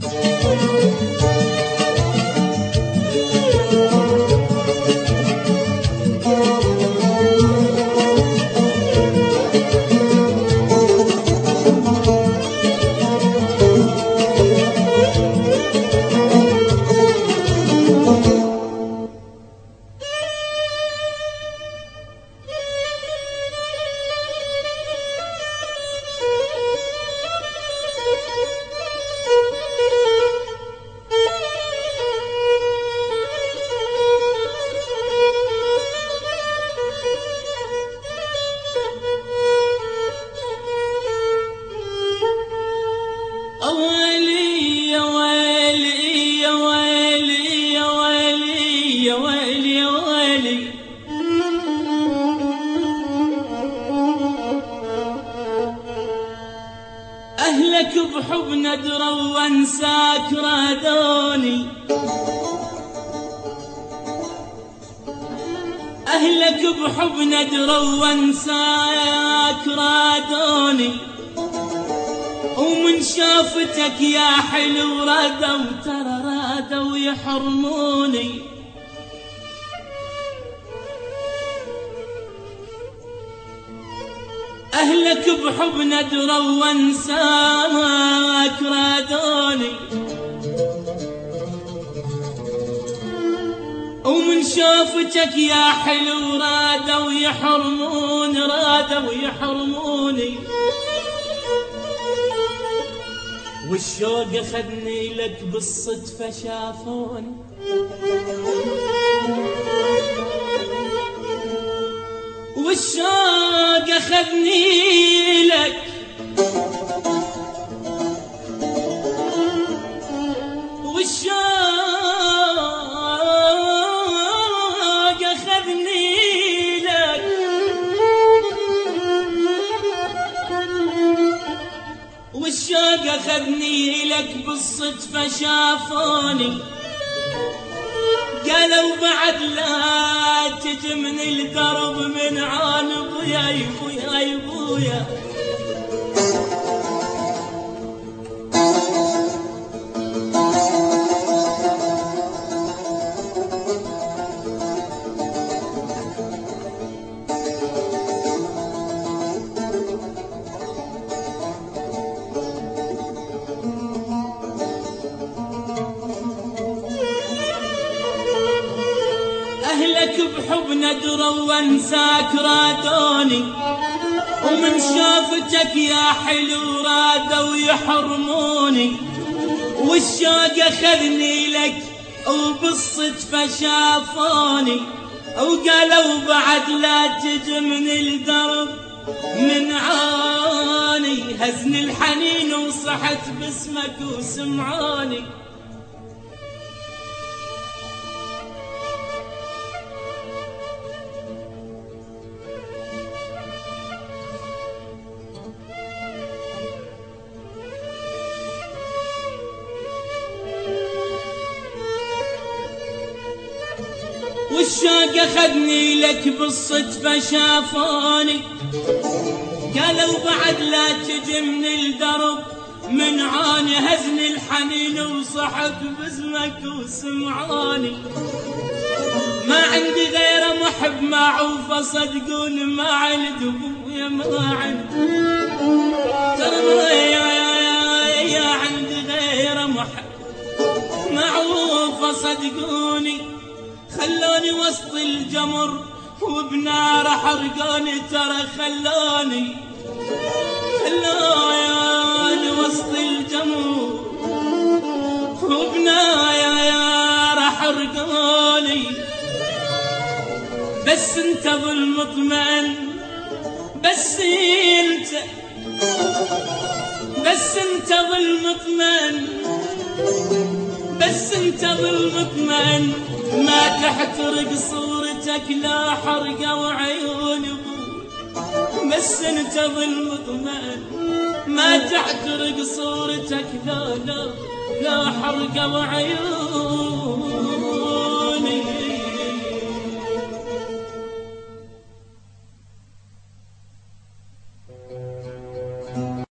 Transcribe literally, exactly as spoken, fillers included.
أهلك بحب ندروا وانساك رادوني، أهلك بحب ندروا وانساك رادوني، ومن شافتك يا حلو رادوا ترى رادوا يحرموني. أهلك بحب ندروا وانساك رادوني، ومن شوفتك يا حلو رادوا يحرمون رادوا يحرموني. والشوق أخذني لك بالصدفة شافوني، والشوق أخذني لك والشوق أخذني لك والشوق أخذني لك بالصدفة شافوني، قالوا بعد لا تجي من الدرب من عان ابويا يا ابويا يا ابويا. أهلك بحب ندروا وانساك رادوني، ومن شافتك يا حلو رادوا يحرموني. والشوق أخذني لك وبالصدفة شافوني، وقالوا بعد لا تجي من الدرب من عاني. هزني الحنين وصحت باسمك وسمعوني. والشوق أخذني لك بالصدفة شافوني، قالوا بعد لا تجي من الدرب من عاني. هزني الحنين وصحت باسمك وسمعوني. ما عندي غير محب معوفة صدقوني، ما عند ابويا ما عند ترى يا يا عندي غير محب معوفة صدقوني. خلوني وسط الجمر وبنار حرقوني ترى خلوني خلوني وسط الجمر وبنار حرقوني. بس انت ظل مطمئن بس انت بس انت ظل مطمئن بس انت ظل مطمئن. ما تحترق صورتك لا حرقة وعيون ابوي. بس انت ظل مطمئن ما تحترق صورتك لا لا لا حرقة وعيون